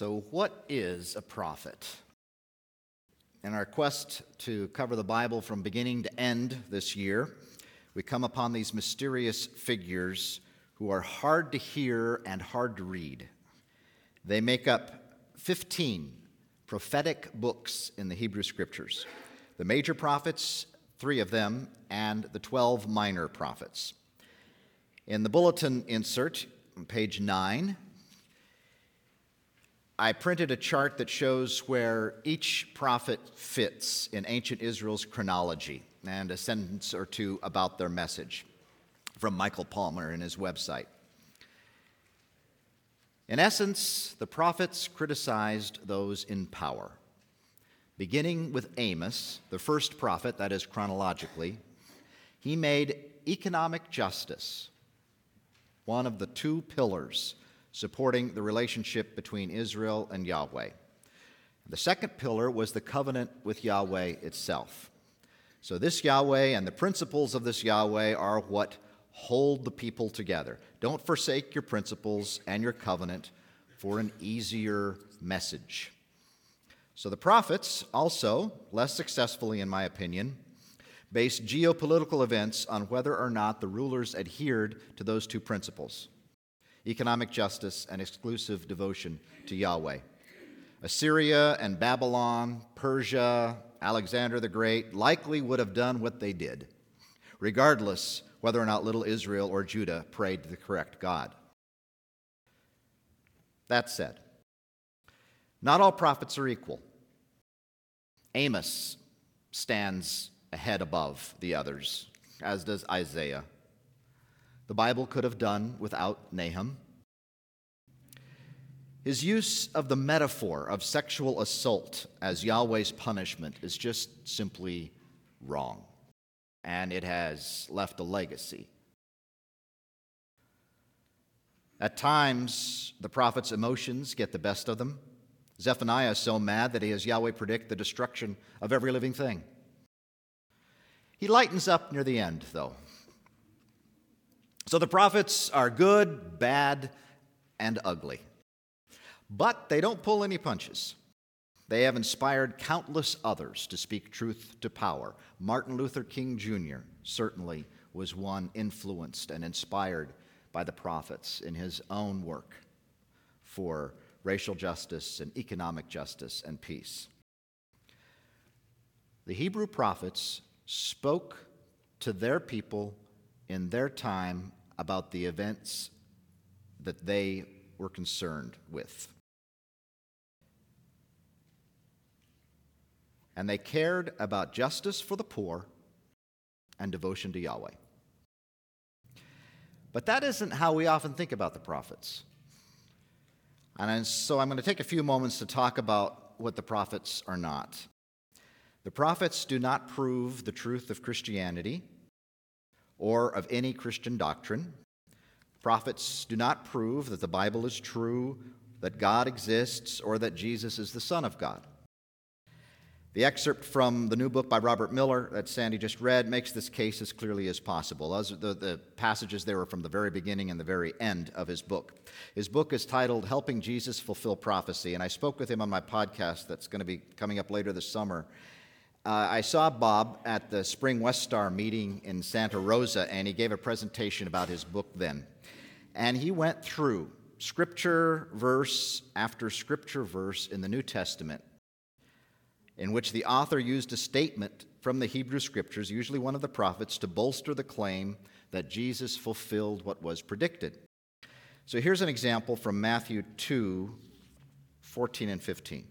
So, what is a prophet? In our quest to cover the Bible from beginning to end this year, we come upon these mysterious figures who are hard to hear and hard to read. They make up 15 prophetic books in the Hebrew Scriptures. The major prophets, 3 of them, and the 12 minor prophets. In the bulletin insert, on page 9, I printed a chart that shows where each prophet fits in ancient Israel's chronology, and a sentence or two about their message from Michael Palmer in his website. In essence, the prophets criticized those in power. Beginning with Amos, the first prophet, that is chronologically, he made economic justice one of the 2 pillars supporting the relationship between Israel and Yahweh. The second pillar was the covenant with Yahweh itself. So this Yahweh and the principles of this Yahweh are what hold the people together. Don't forsake your principles and your covenant for an easier message. So the prophets also, less successfully in my opinion, based geopolitical events on whether or not the rulers adhered to those 2 principles: economic justice and exclusive devotion to Yahweh. Assyria and Babylon, Persia, Alexander the Great likely would have done what they did, regardless whether or not little Israel or Judah prayed to the correct God. That said, not all prophets are equal. Amos stands a head above the others, as does Isaiah. The Bible could have done without Nahum. His use of the metaphor of sexual assault as Yahweh's punishment is just simply wrong, and it has left a legacy. At times, the prophet's emotions get the best of them. Zephaniah is so mad that he has Yahweh predict the destruction of every living thing. He lightens up near the end, though. So the prophets are good, bad, and ugly. But they don't pull any punches. They have inspired countless others to speak truth to power. Martin Luther King Jr. certainly was one influenced and inspired by the prophets in his own work for racial justice and economic justice and peace. The Hebrew prophets spoke to their people in their time about the events that they were concerned with. And they cared about justice for the poor and devotion to Yahweh. But that isn't how we often think about the prophets. And so I'm going to take a few moments to talk about what the prophets are not. The prophets do not prove the truth of Christianity or of any Christian doctrine. Prophets do not prove that the Bible is true, that God exists, or that Jesus is the Son of God. The excerpt from the new book by Robert Miller that Sandy just read makes this case as clearly as possible. The passages there are from the very beginning and the very end of his book. His book is titled Helping Jesus Fulfill Prophecy, and I spoke with him on my podcast that's going to be coming up later this summer. I saw Bob at the Spring West Star meeting in Santa Rosa, and he gave a presentation about his book then. And he went through scripture verse after scripture verse in the New Testament in which the author used a statement from the Hebrew Scriptures, usually one of the prophets, to bolster the claim that Jesus fulfilled what was predicted. So here's an example from Matthew 2:14 and 15.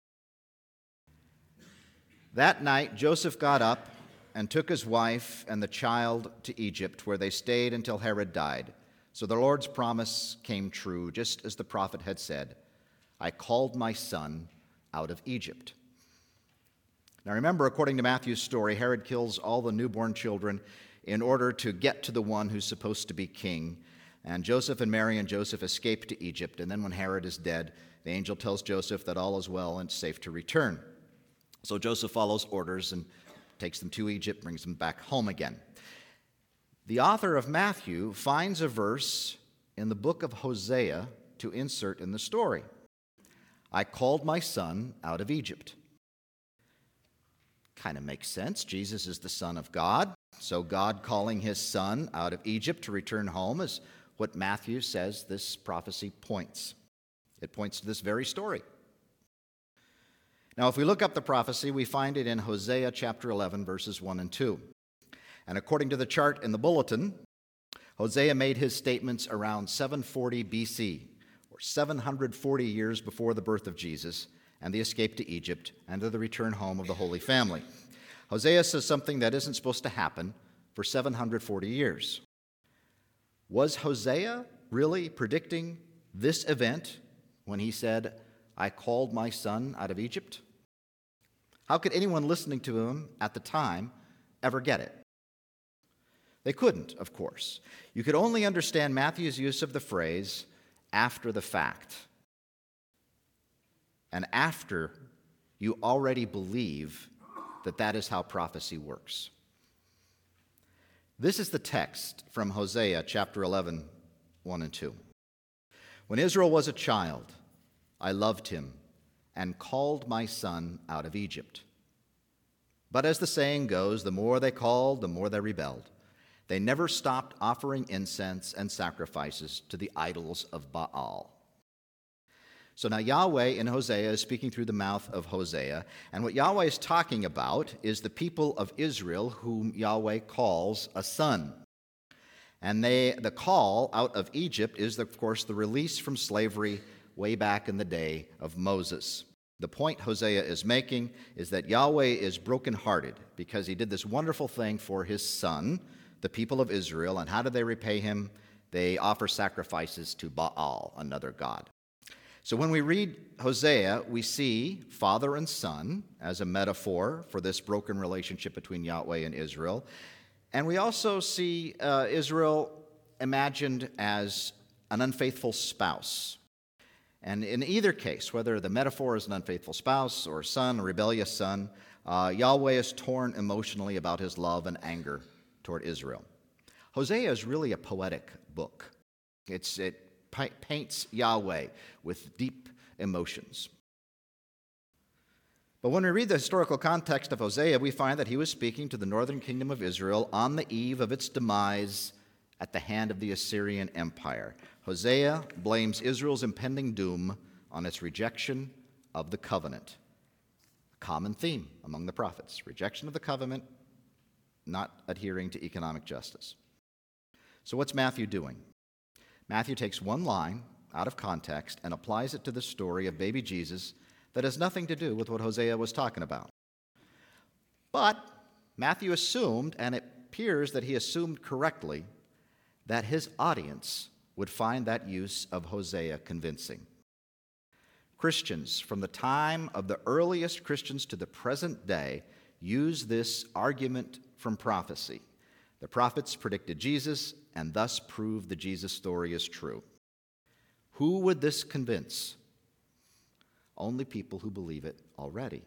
That night Joseph got up and took his wife and the child to Egypt, where they stayed until Herod died. So the Lord's promise came true, just as the prophet had said, I called my son out of Egypt. Now remember, according to Matthew's story, Herod kills all the newborn children in order to get to the one who's supposed to be king. And Joseph and Mary and Joseph escape to Egypt. And then when Herod is dead, the angel tells Joseph that all is well and it's safe to return. So Joseph follows orders and takes them to Egypt, brings them back home again. The author of Matthew finds a verse in the book of Hosea to insert in the story. I called my son out of Egypt. Kind of makes sense. Jesus is the Son of God, so God calling his son out of Egypt to return home is what Matthew says this prophecy points. It points to this very story. Now, if we look up the prophecy, we find it in Hosea chapter 11, verses 1 and 2. And according to the chart in the bulletin, Hosea made his statements around 740 BC, or 740 years before the birth of Jesus and the escape to Egypt and to the return home of the Holy Family. Hosea says something that isn't supposed to happen for 740 years. Was Hosea really predicting this event when he said, I called my son out of Egypt? How could anyone listening to him at the time ever get it? They couldn't, of course. You could only understand Matthew's use of the phrase, after the fact. And after you already believe that that is how prophecy works. This is the text from Hosea chapter 11, 1 and 2. When Israel was a child, I loved him and called my son out of Egypt. But as the saying goes, the more they called, the more they rebelled. They never stopped offering incense and sacrifices to the idols of Baal. So now Yahweh in Hosea is speaking through the mouth of Hosea, and what Yahweh is talking about is the people of Israel whom Yahweh calls a son. And the call out of Egypt is, of course, the release from slavery way back in the day of Moses. The point Hosea is making is that Yahweh is brokenhearted because he did this wonderful thing for his son, the people of Israel, and how do they repay him? They offer sacrifices to Baal, another god. So when we read Hosea, we see father and son as a metaphor for this broken relationship between Yahweh and Israel. And we also see Israel imagined as an unfaithful spouse. And in either case, whether the metaphor is an unfaithful spouse or son, a rebellious son, Yahweh is torn emotionally about his love and anger toward Israel. Hosea is really a poetic book. It paints Yahweh with deep emotions. But when we read the historical context of Hosea, we find that he was speaking to the northern kingdom of Israel on the eve of its demise at the hand of the Assyrian Empire. Hosea blames Israel's impending doom on its rejection of the covenant. A common theme among the prophets: rejection of the covenant, not adhering to economic justice. So what's Matthew doing? Matthew takes one line out of context and applies it to the story of baby Jesus that has nothing to do with what Hosea was talking about. But Matthew assumed, and it appears that he assumed correctly, that his audience would find that use of Hosea convincing. Christians, from the time of the earliest Christians to the present day, use this argument from prophecy. The prophets predicted Jesus and thus proved the Jesus story is true. Who would this convince? Only people who believe it already.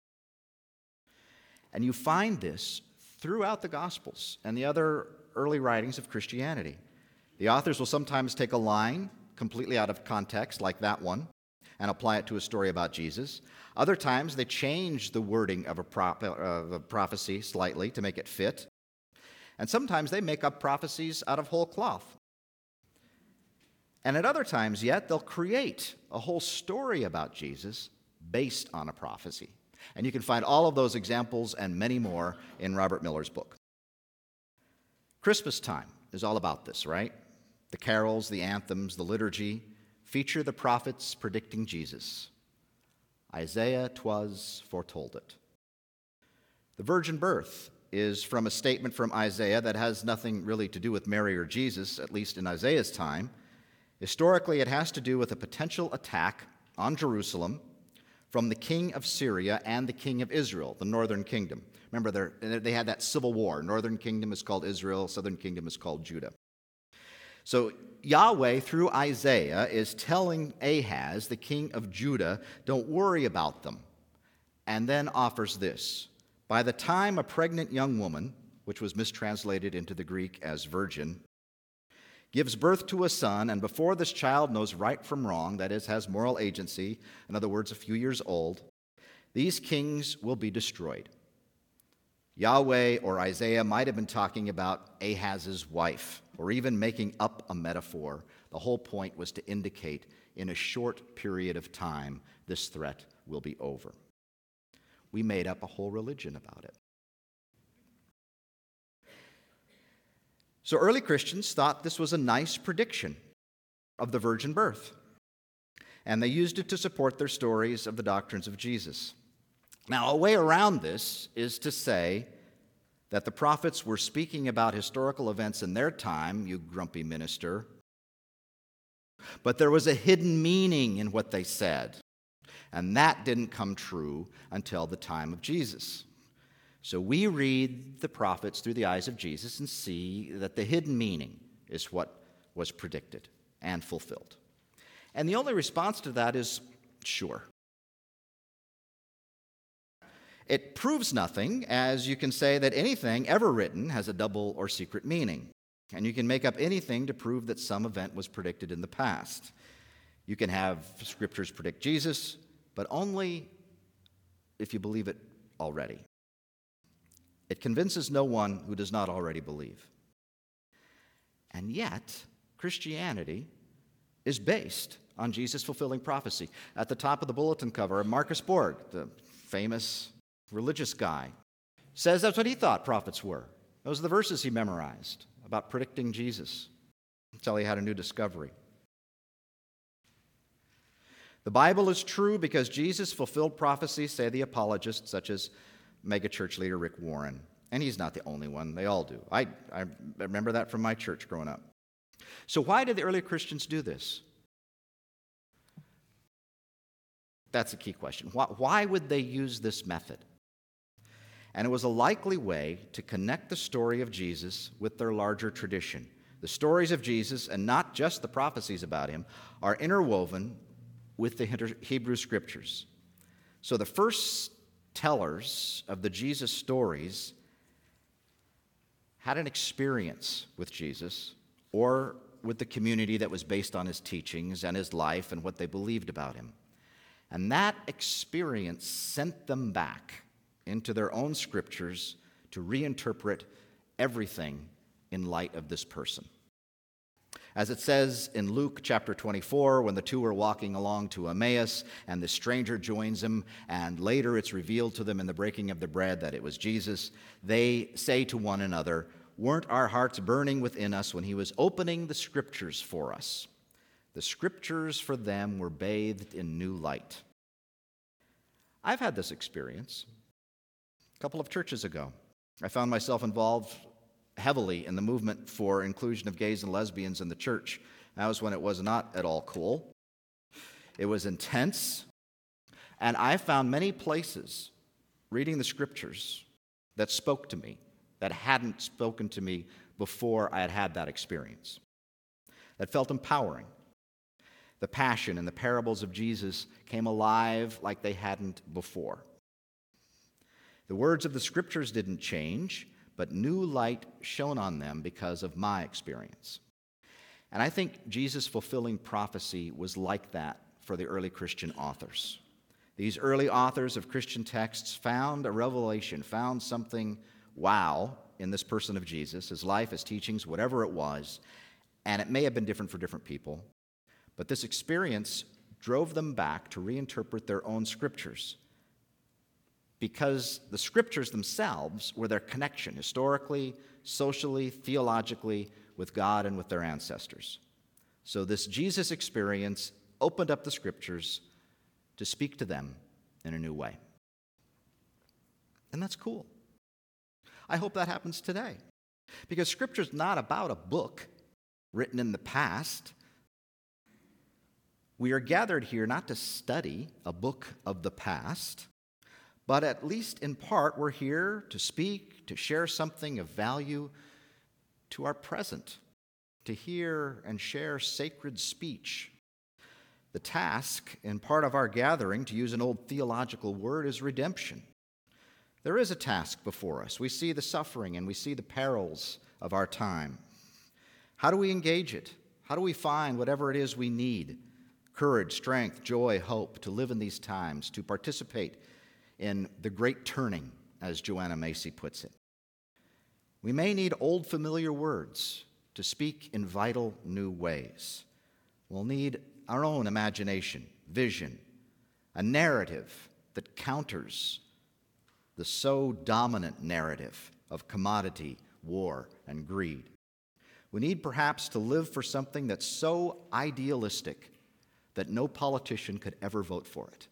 And you find this throughout the Gospels and the other early writings of Christianity. The authors will sometimes take a line completely out of context, like that one, and apply it to a story about Jesus. Other times they change the wording of a prophecy slightly to make it fit. And sometimes they make up prophecies out of whole cloth. And at other times yet, they'll create a whole story about Jesus based on a prophecy. And you can find all of those examples and many more in Robert Miller's book. Christmas time is all about this, right? The carols, the anthems, the liturgy feature the prophets predicting Jesus. Isaiah 'twas foretold it. The virgin birth is from a statement from Isaiah that has nothing really to do with Mary or Jesus, at least in Isaiah's time. Historically, it has to do with a potential attack on Jerusalem from the king of Syria and the king of Israel, the northern kingdom. Remember, they had that civil war. Northern kingdom is called Israel, southern kingdom is called Judah. So Yahweh, through Isaiah, is telling Ahaz, the king of Judah, don't worry about them, and then offers this. By the time a pregnant young woman, which was mistranslated into the Greek as virgin, gives birth to a son, and before this child knows right from wrong, that is, has moral agency, in other words, a few years old, these kings will be destroyed. Yahweh or Isaiah might have been talking about Ahaz's wife, or even making up a metaphor. The whole point was to indicate in a short period of time, this threat will be over. We made up a whole religion about it. So early Christians thought this was a nice prediction of the virgin birth, and they used it to support their stories of the doctrines of Jesus. Now, a way around this is to say that the prophets were speaking about historical events in their time, you grumpy minister, but there was a hidden meaning in what they said, and that didn't come true until the time of Jesus. So we read the prophets through the eyes of Jesus and see that the hidden meaning is what was predicted and fulfilled. And the only response to that is, sure. It proves nothing, as you can say that anything ever written has a double or secret meaning. And you can make up anything to prove that some event was predicted in the past. You can have scriptures predict Jesus, but only if you believe it already. It convinces no one who does not already believe. And yet, Christianity is based on Jesus fulfilling prophecy. At the top of the bulletin cover, Marcus Borg, the famous religious guy, says that's what he thought prophets were. Those are the verses he memorized about predicting Jesus until he had a new discovery. The Bible is true because Jesus fulfilled prophecy, say the apologists, such as megachurch leader Rick Warren. And he's not the only one. They all do. I remember that from my church growing up. So why did the early Christians do this? That's a key question. Why would they use this method? And it was a likely way to connect the story of Jesus with their larger tradition. The stories of Jesus, and not just the prophecies about him, are interwoven with the Hebrew Scriptures. So the first tellers of the Jesus stories had an experience with Jesus or with the community that was based on his teachings and his life and what they believed about him. And that experience sent them back into their own scriptures to reinterpret everything in light of this person. As it says in Luke chapter 24, when the two are walking along to Emmaus and the stranger joins them, and later it's revealed to them in the breaking of the bread that it was Jesus, they say to one another, "Weren't our hearts burning within us when he was opening the scriptures for us?" The scriptures for them were bathed in new light. I've had this experience. A couple of churches ago, I found myself involved heavily in the movement for inclusion of gays and lesbians in the church. That was when it was not at all cool. It was intense. And I found many places reading the scriptures that spoke to me, that hadn't spoken to me before I had had that experience, that felt empowering. The passion and the parables of Jesus came alive like they hadn't before. The words of the scriptures didn't change, but new light shone on them because of my experience. And I think Jesus fulfilling prophecy was like that for the early Christian authors. These early authors of Christian texts found a revelation, found something wow in this person of Jesus, his life, his teachings, whatever it was, and it may have been different for different people, but this experience drove them back to reinterpret their own scriptures, because the scriptures themselves were their connection, historically, socially, theologically, with God and with their ancestors. So this Jesus experience opened up the scriptures to speak to them in a new way. And that's cool. I hope that happens today, because scripture is not about a book written in the past. We are gathered here not to study a book of the past, but at least in part, we're here to speak, to share something of value to our present, to hear and share sacred speech. The task in part of our gathering, to use an old theological word, is redemption. There is a task before us. We see the suffering and we see the perils of our time. How do we engage it? How do we find whatever it is we need? Courage, strength, joy, hope to live in these times, to participate in the great turning, as Joanna Macy puts it. We may need old familiar words to speak in vital new ways. We'll need our own imagination, vision, a narrative that counters the so dominant narrative of commodity, war, and greed. We need perhaps to live for something that's so idealistic that no politician could ever vote for it.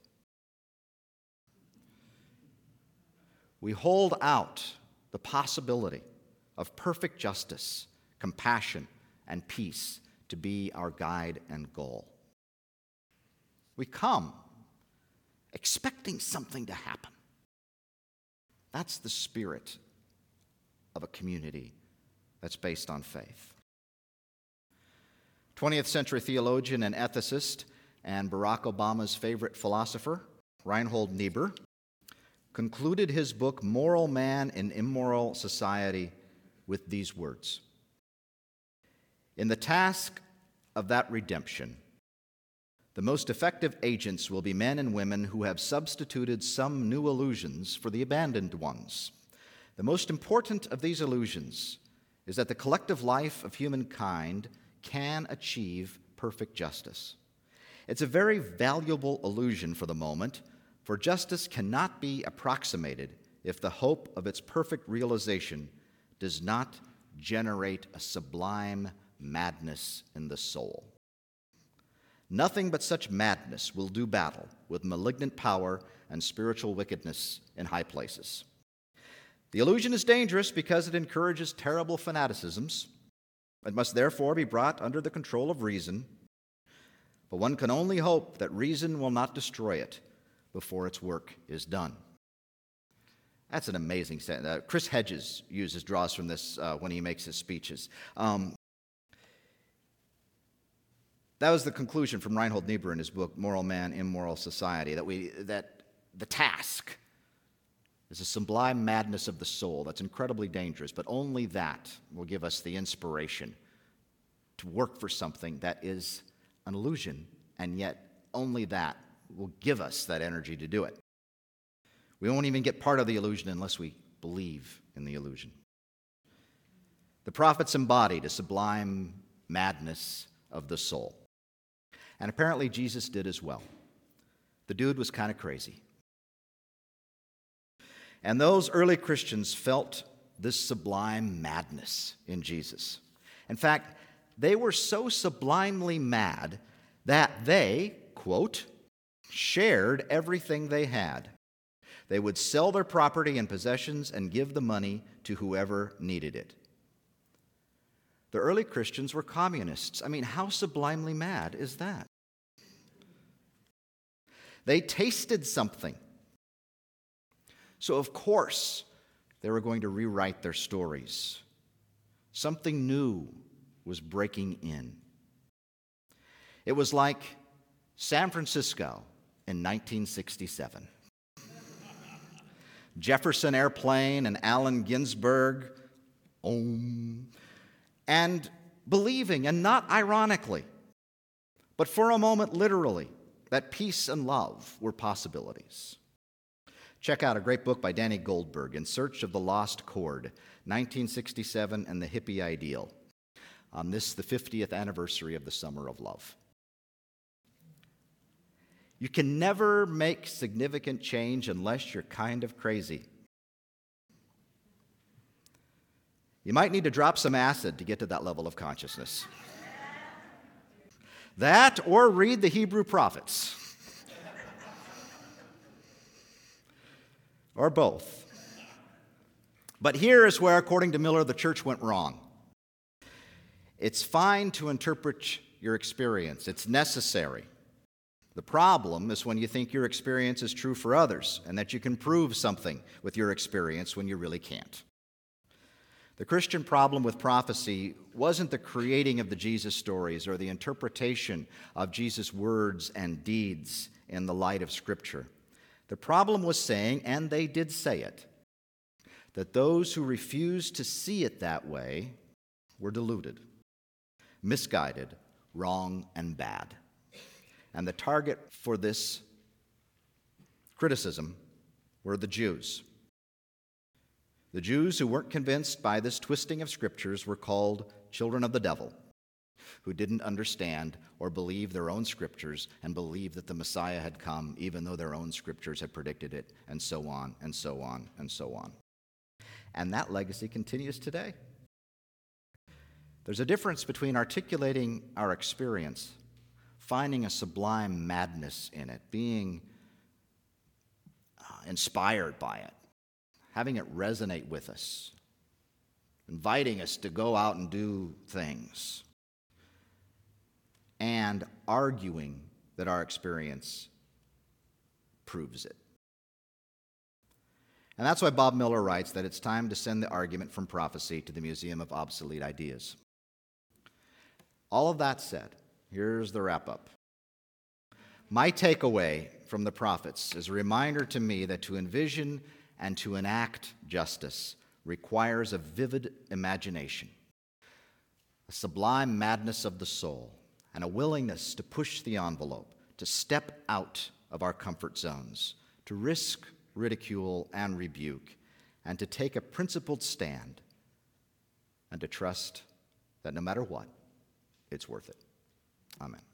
We hold out the possibility of perfect justice, compassion, and peace to be our guide and goal. We come expecting something to happen. That's the spirit of a community that's based on faith. 20th century theologian and ethicist and Barack Obama's favorite philosopher, Reinhold Niebuhr, concluded his book, Moral Man in Immoral Society, with these words: "In the task of that redemption, the most effective agents will be men and women who have substituted some new illusions for the abandoned ones. The most important of these illusions is that the collective life of humankind can achieve perfect justice. It's a very valuable illusion for the moment, for justice cannot be approximated if the hope of its perfect realization does not generate a sublime madness in the soul. Nothing but such madness will do battle with malignant power and spiritual wickedness in high places. The illusion is dangerous because it encourages terrible fanaticisms. It must therefore be brought under the control of reason, but one can only hope that reason will not destroy it before its work is done." That's an amazing sentence. Chris Hedges draws from this when he makes his speeches. That was the conclusion from Reinhold Niebuhr in his book, Moral Man, Immoral Society, that the task is a sublime madness of the soul that's incredibly dangerous, but only that will give us the inspiration to work for something that is an illusion, and yet only that will give us that energy to do it. We won't even get part of the illusion unless we believe in the illusion. The prophets embodied a sublime madness of the soul. And apparently Jesus did as well. The dude was kind of crazy. And those early Christians felt this sublime madness in Jesus. In fact, they were so sublimely mad that they, quote, shared everything they had. They would sell their property and possessions and give the money to whoever needed it. The early Christians were communists. I mean, how sublimely mad is that? They tasted something. So, of course, they were going to rewrite their stories. Something new was breaking in. It was like San Francisco in 1967. Jefferson Airplane and Allen Ginsberg, and believing, and not ironically, but for a moment literally, that peace and love were possibilities. Check out a great book by Danny Goldberg, In Search of the Lost Chord, 1967 and the Hippie Ideal. This is the 50th anniversary of the Summer of Love. You can never make significant change unless you're kind of crazy. You might need to drop some acid to get to that level of consciousness. That, or read the Hebrew prophets. Or both. But here is where, according to Miller, the church went wrong. It's fine to interpret your experience. It's necessary. The problem is when you think your experience is true for others and that you can prove something with your experience when you really can't. The Christian problem with prophecy wasn't the creating of the Jesus stories or the interpretation of Jesus' words and deeds in the light of Scripture. The problem was saying, and they did say it, that those who refused to see it that way were deluded. misguided, wrong, and bad. And the target for this criticism were the Jews. The Jews who weren't convinced by this twisting of scriptures were called children of the devil, who didn't understand or believe their own scriptures and believe that the Messiah had come, even though their own scriptures had predicted it, and so on, and so on, and so on. And that legacy continues today. There's a difference between articulating our experience, finding a sublime madness in it, being inspired by it, having it resonate with us, inviting us to go out and do things, and arguing that our experience proves it. And that's why Bob Miller writes that it's time to send the argument from prophecy to the Museum of Obsolete Ideas. All of that said, here's the wrap-up. My takeaway from the prophets is a reminder to me that to envision and to enact justice requires a vivid imagination, a sublime madness of the soul, and a willingness to push the envelope, to step out of our comfort zones, to risk ridicule and rebuke, and to take a principled stand, and to trust that no matter what, it's worth it. Amen.